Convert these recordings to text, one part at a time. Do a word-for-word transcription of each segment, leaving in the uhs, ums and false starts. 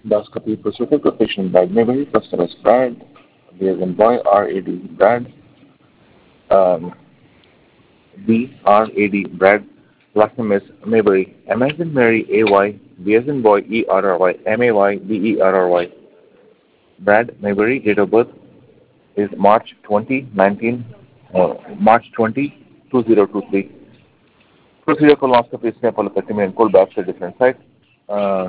Endoscopy procedure for patient Brad Mayberry, customer is Brad, B as in boy, R A D, Brad, um, B, R A D, Brad, last name is Mayberry, M as in Mary, A Y, B as in boy, E R R Y, M A Y, B E R R Y, Brad Mayberry, date of birth is March twentieth, nineteen, uh, March twentieth, two thousand twenty-three. Procedure colonoscopy is polypectomy and cold baths at different sites. Uh,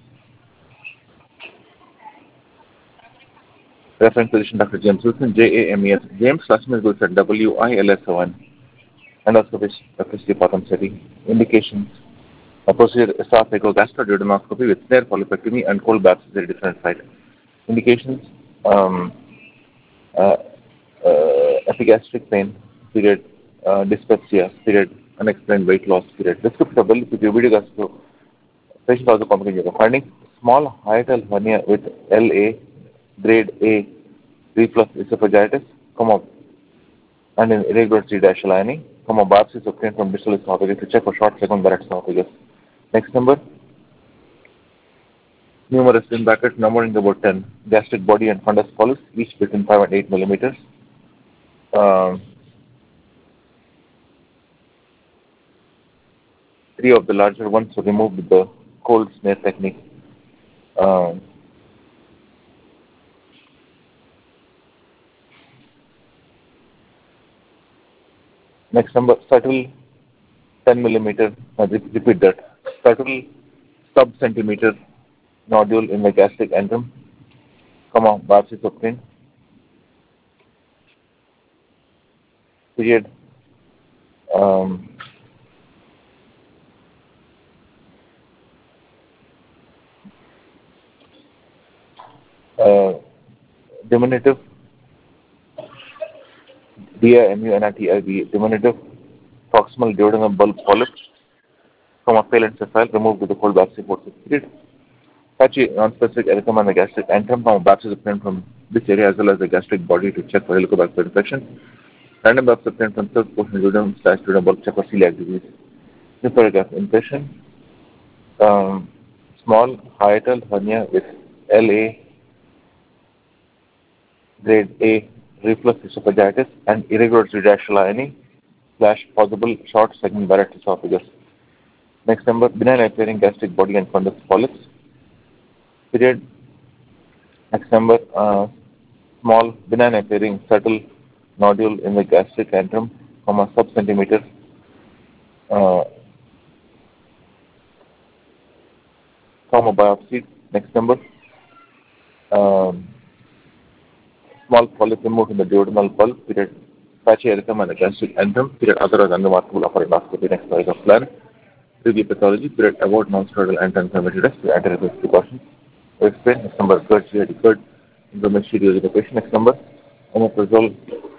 reference physician Doctor James Wilson, J A M E S. James, last name is Wilson, W I L S O N. Endoscopist, Doctor C. Patham Sethi. Indications. A procedure esophageal-gastroduodenoscopy with snare polypectomy and cold baths at a different site. Indications. Um, uh, uh, epigastric pain, period, uh, dyspepsia, period, unexplained weight loss, period. Descriptable, pituitary patient also complicated. Finding small hiatal hernia with L A, grade A, reflux esophagitis, comma, and an irregular C-dash lining, comma, biopsies obtained from distal esophagus to check for short segment Barrett's esophagus. Next number, numerous in bracket, numbering about ten, gastric body and fundus polyps, each between five and eight millimeters. Um, three of the larger ones were removed with the cold snare technique. Um, next number, subtle ten millimeter, uh, repeat that, subtle sub-centimeter nodule in the gastric antrum, comma, biopsies obtained. Period. Um, uh, diminutive, D I M U N I T I V, diminutive proximal duodenal bulb polyp, comma, pale and sessile, removed with the cold biopsy for six period. Patchy non-specific erythema in the gastric antrum, comma, biopsies obtained from this area as well as the gastric body to check for helicobacter infection. Random biopsy obtained from third portion duodenum slash duodenal bulb, check for celiac disease. New paragraph, impression, um, small hiatal hernia with L A, grade A, reflux esophagitis and irregular radial slash possible short segment Barrett's esophagus. Next number, benign appearing gastric body and fundus polyps. Period. Next number, uh, small benign appearing subtle nodule in the gastric antrum, comma, sub-centimeter, uh, comma, biopsy. Next number, um, small polyp removed in the duodenal bulb, period. Patchy erythema in the gastric antrum, period. Otherwise unremarkable upper endoscopy. Next paragraph plan. Review pathology, period. Avoid non-steroidal anti-inflammatory drugs, anti-reflux precautions. Explain. Next number, GERD, C I D, GERD, information using the patient. Next number, omeprazole,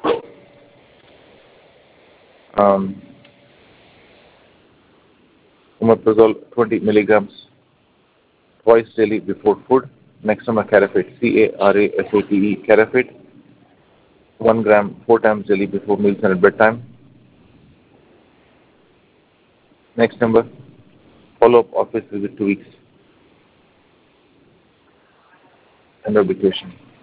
um, omeprazole twenty milligrams twice daily before food. Next number, Carafate, C A R A F A T E, Carafate, one gram four times daily before meals and at bedtime. Next number, follow-up office visit two weeks. End of the question.